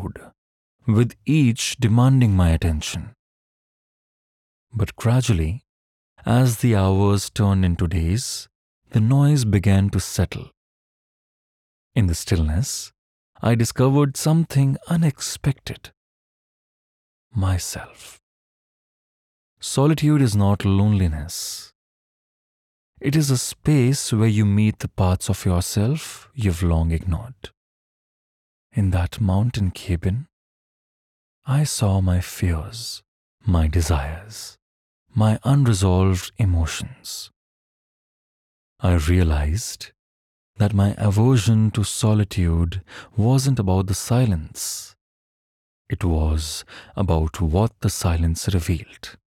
loud, with each demanding my attention. But gradually, as the hours turned into days, the noise began to settle. In the stillness, I discovered something unexpected: myself. Solitude is not loneliness. It is a space where you meet the parts of yourself you've long ignored. In that mountain cabin, I saw my fears, my desires, my unresolved emotions. I realized that my aversion to solitude wasn't about the silence. It was about what the silence revealed.